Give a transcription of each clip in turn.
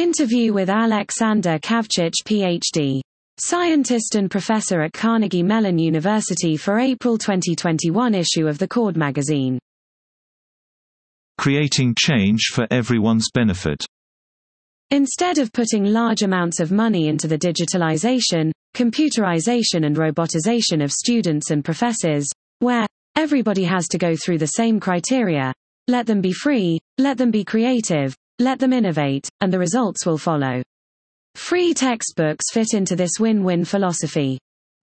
Interview with Alexander Kavcic, Ph.D. Scientist and professor at Carnegie Mellon University for April 2021 issue of the Cord magazine. Creating change for everyone's benefit. Instead of putting large amounts of money into the digitalization, computerization and robotization of students and professors, where everybody has to go through the same criteria, let them be free, let them be creative, let them innovate, and the results will follow. Free textbooks fit into this win-win philosophy.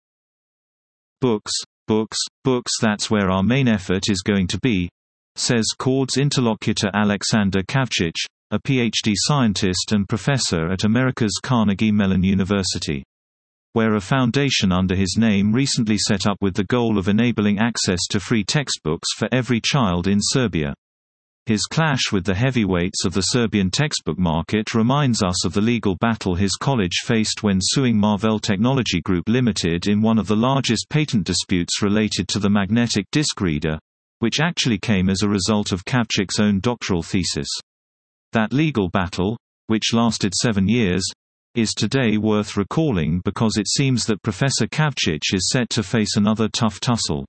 Books, that's where our main effort is going to be, says Cord's interlocutor Alexander Kavcic, a PhD scientist and professor at America's Carnegie Mellon University, where a foundation under his name recently set up with the goal of enabling access to free textbooks for every child in Serbia. His clash with the heavyweights of the Serbian textbook market reminds us of the legal battle his college faced when suing Marvell Technology Group Limited in one of the largest patent disputes related to the magnetic disk reader, which actually came as a result of Kavcic's own doctoral thesis. That legal battle, which lasted 7 years, is today worth recalling because it seems that Professor Kavcic is set to face another tough tussle.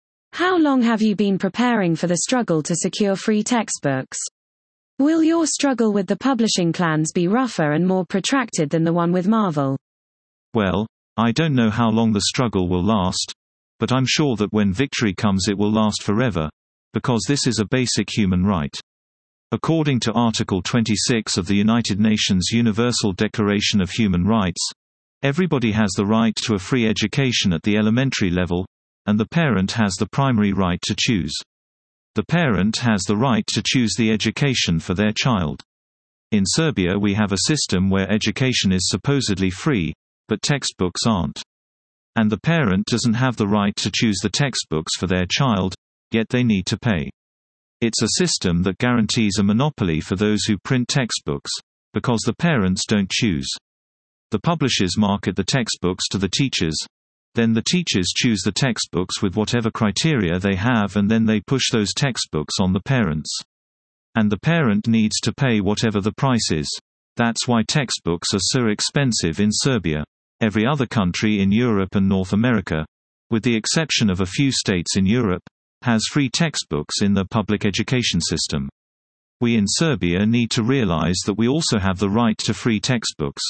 How long have you been preparing for the struggle to secure free textbooks? Will your struggle with the publishing clans be rougher and more protracted than the one with Marvell? Well, I don't know how long the struggle will last, but I'm sure that when victory comes it will last forever, because this is a basic human right. According to Article 26 of the United Nations Universal Declaration of Human Rights, everybody has the right to a free education at the elementary level, and the parent has the primary right to choose. The parent has the right to choose the education for their child. In Serbia we have a system where education is supposedly free, but textbooks aren't. And the parent doesn't have the right to choose the textbooks for their child, yet they need to pay. It's a system that guarantees a monopoly for those who print textbooks, because the parents don't choose. The publishers market the textbooks to the teachers. Then the teachers choose the textbooks with whatever criteria they have, and then they push those textbooks on the parents. And the parent needs to pay whatever the price is. That's why textbooks are so expensive in Serbia. Every other country in Europe and North America, with the exception of a few states in Europe, has free textbooks in their public education system. We in Serbia need to realize that we also have the right to free textbooks.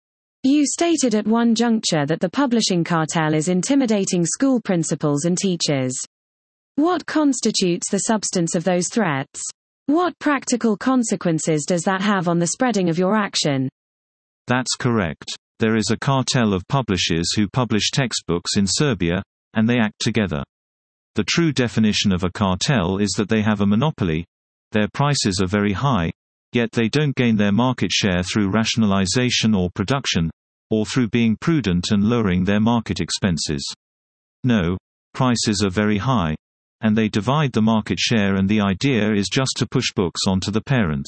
You stated at one juncture that the publishing cartel is intimidating school principals and teachers. What constitutes the substance of those threats? What practical consequences does that have on the spreading of your action? That's correct. There is a cartel of publishers who publish textbooks in Serbia, and they act together. The true definition of a cartel is that they have a monopoly, their prices are very high, yet they don't gain their market share through rationalization or production, or through being prudent and lowering their market expenses. No, prices are very high, and they divide the market share, and the idea is just to push books onto the parents.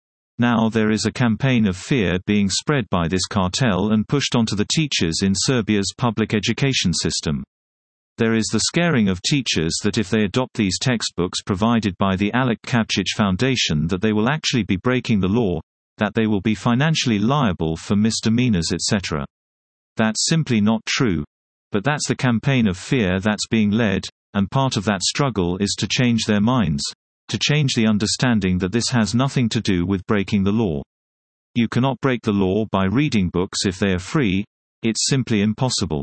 Now there is a campaign of fear being spread by this cartel and pushed onto the teachers in Serbia's public education system. There is the scaring of teachers that if they adopt these textbooks provided by the Alek Kavcic Foundation that they will actually be breaking the law, that they will be financially liable for misdemeanors etc. That's simply not true. But that's the campaign of fear that's being led, and part of that struggle is to change their minds, to change the understanding that this has nothing to do with breaking the law. You cannot break the law by reading books if they are free, it's simply impossible.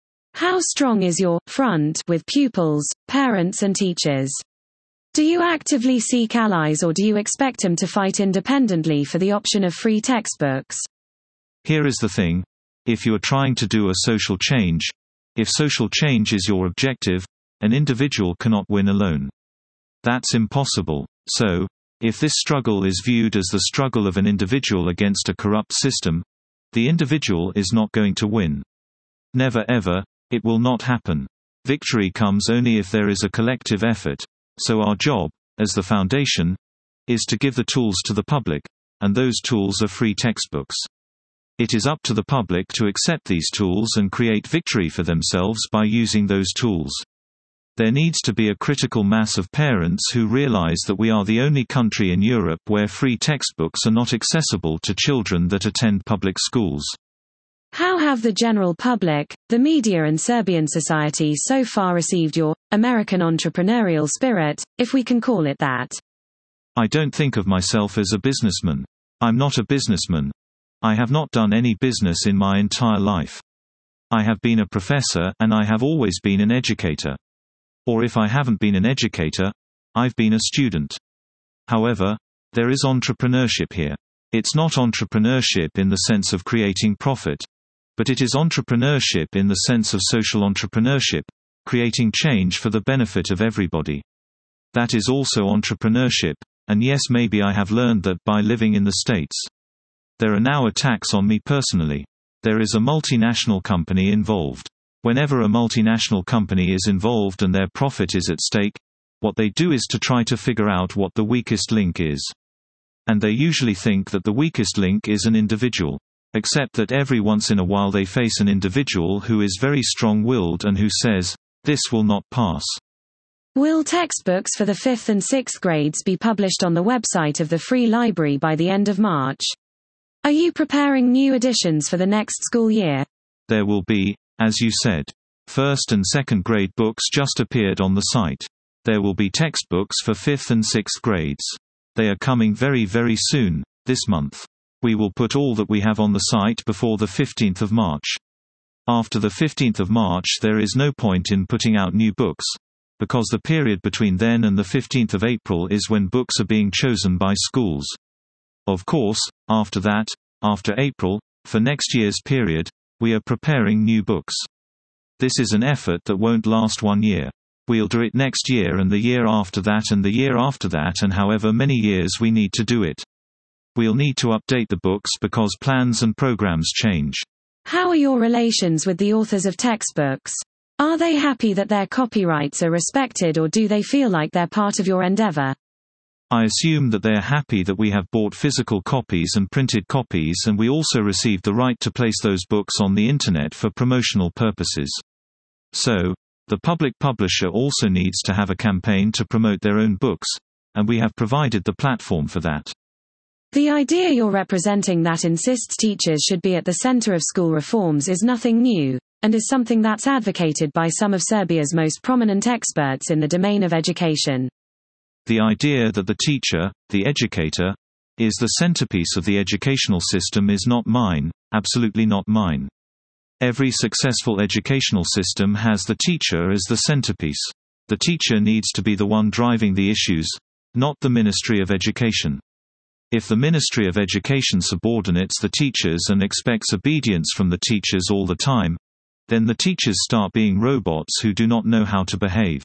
How strong is your front with pupils, parents and teachers? Do you actively seek allies, or do you expect them to fight independently for the option of free textbooks? Here is the thing. If you are trying to do a social change, if social change is your objective, an individual cannot win alone. That's impossible. So, if this struggle is viewed as the struggle of an individual against a corrupt system, the individual is not going to win. Never ever. It will not happen. Victory comes only if there is a collective effort. So our job, as the foundation, is to give the tools to the public, and those tools are free textbooks. It is up to the public to accept these tools and create victory for themselves by using those tools. There needs to be a critical mass of parents who realize that we are the only country in Europe where free textbooks are not accessible to children that attend public schools. How have the general public, the media and Serbian society so far received your American entrepreneurial spirit, if we can call it that? I don't think of myself as a businessman. I'm not a businessman. I have not done any business in my entire life. I have been a professor, and I have always been an educator. Or if I haven't been an educator, I've been a student. However, there is entrepreneurship here. It's not entrepreneurship in the sense of creating profit, but it is entrepreneurship in the sense of social entrepreneurship, creating change for the benefit of everybody. That is also entrepreneurship, and yes, maybe I have learned that by living in the States. There are now attacks on me personally. There is a multinational company involved. Whenever a multinational company is involved and their profit is at stake, what they do is to try to figure out what the weakest link is. And they usually think that the weakest link is an individual. Except that every once in a while they face an individual who is very strong-willed and who says, "This will not pass." Will textbooks for the 5th and 6th grades be published on the website of the Free Library by the end of March? Are you preparing new editions for the next school year? There will be, as you said. 1st and 2nd grade books just appeared on the site. There will be textbooks for 5th and 6th grades. They are coming very, very soon, this month. We will put all that we have on the site before the 15th of March. After the 15th of March there is no point in putting out new books, because the period between then and the 15th of April is when books are being chosen by schools. Of course, after that, after April, for next year's period, we are preparing new books. This is an effort that won't last 1 year. We'll do it next year and the year after that and the year after that and however many years we need to do it. We'll need to update the books because plans and programs change. How are your relations with the authors of textbooks? Are they happy that their copyrights are respected, or do they feel like they're part of your endeavor? I assume that they are happy that we have bought physical copies and printed copies, and we also received the right to place those books on the internet for promotional purposes. So, the public publisher also needs to have a campaign to promote their own books, and we have provided the platform for that. The idea you're representing that insists teachers should be at the center of school reforms is nothing new, and is something that's advocated by some of Serbia's most prominent experts in the domain of education. The idea that the teacher, the educator, is the centerpiece of the educational system is not mine, absolutely not mine. Every successful educational system has the teacher as the centerpiece. The teacher needs to be the one driving the issues, not the Ministry of Education. If the Ministry of Education subordinates the teachers and expects obedience from the teachers all the time, then the teachers start being robots who do not know how to behave.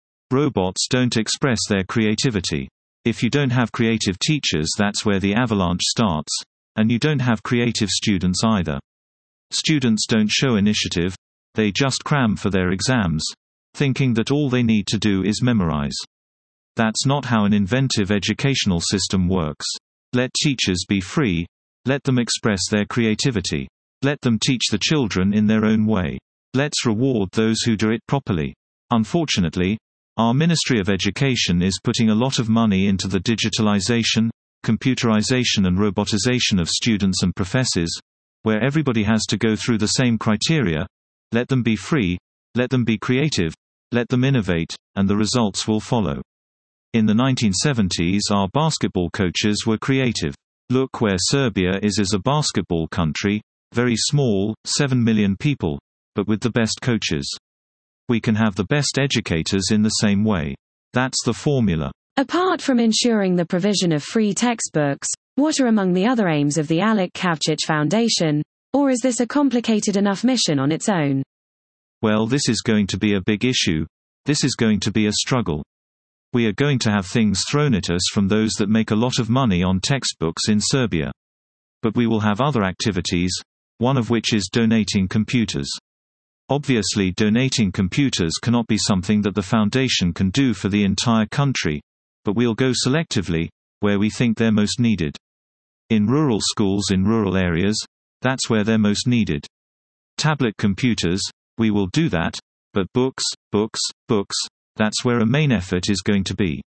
Robots don't express their creativity. If you don't have creative teachers, that's where the avalanche starts, and you don't have creative students either. Students don't show initiative, they just cram for their exams, thinking that all they need to do is memorize. That's not how an inventive educational system works. Let teachers be free, let them express their creativity. Let them teach the children in their own way. Let's reward those who do it properly. Unfortunately, our Ministry of Education is putting a lot of money into the digitalization, computerization and robotization of students and professors, where everybody has to go through the same criteria. Let them be free, let them be creative, let them innovate, and the results will follow. In the 1970s, our basketball coaches were creative. Look where Serbia is as a basketball country, very small, 7 million people, but with the best coaches. We can have the best educators in the same way. That's the formula. Apart from ensuring the provision of free textbooks, what are among the other aims of the Alek Kavčić Foundation, or is this a complicated enough mission on its own? Well, this is going to be a big issue. This is going to be a struggle. We are going to have things thrown at us from those that make a lot of money on textbooks in Serbia. But we will have other activities, one of which is donating computers. Obviously, donating computers cannot be something that the foundation can do for the entire country, but we'll go selectively, where we think they're most needed. In rural schools in rural areas, that's where they're most needed. Tablet computers, we will do that, but books, That's where a main effort is going to be.